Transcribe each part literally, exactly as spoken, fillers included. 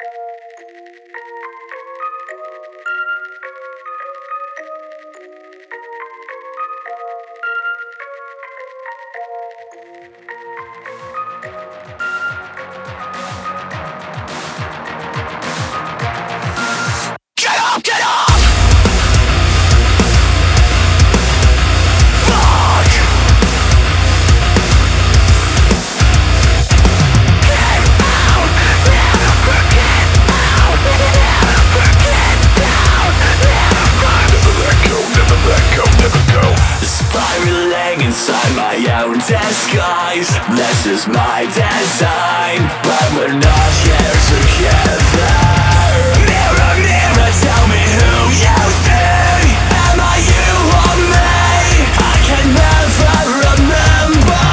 Inside my own disguise, this is my design, but we're not here together. Mirror, mirror, tell me who you see. Am I you or me? I can never remember.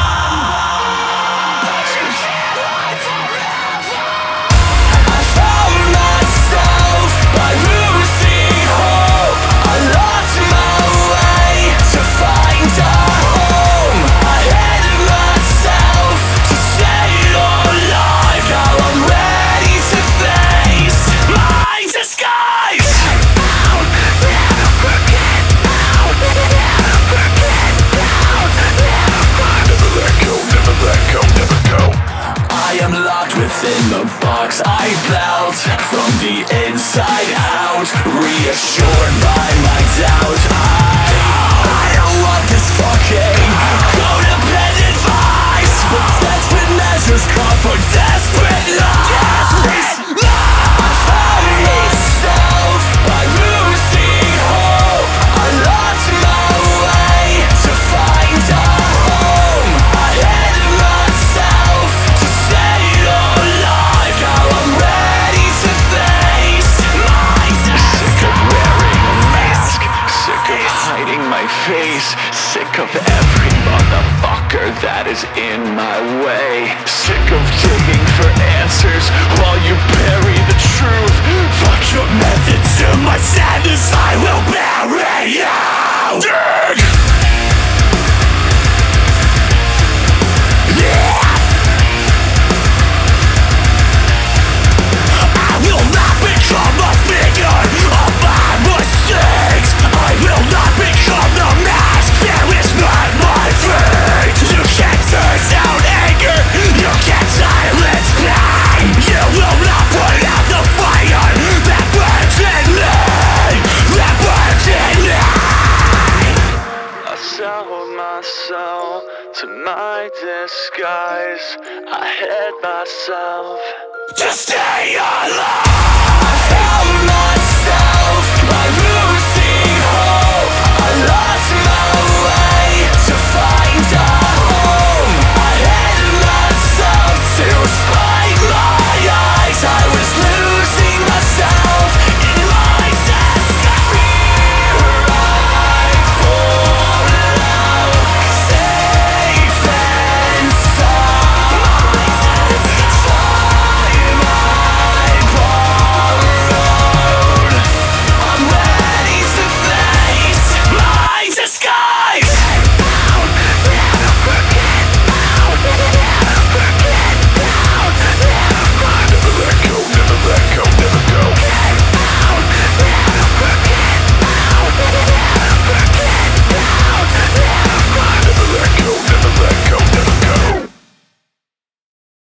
I found myself by losing hope. I lost my way to find out. Within the box I built, from the inside out, reassured by my doubt. I, I don't want this fucking codependent vice, but desperate measures call for desperate lies. I found myself by losing hope. I lost my way to find a home. I hid myself to save alive. Now I'm ready to face my death. Sick of wearing a mask, sick of hiding my face, sick of every motherfucker that is in my way. Sick of digging for answers while you bury the truth. Fuck your method to my sadness, I will bury you. Dig! Yeah! I will not become a figure of my mistakes. I will not become the mask. There is not my fate. You can't turn down anger. You can't silence pain. You will not put out the fire that burns in me. That burns in me. I sold my soul to my disguise. I hid myself to stay alive.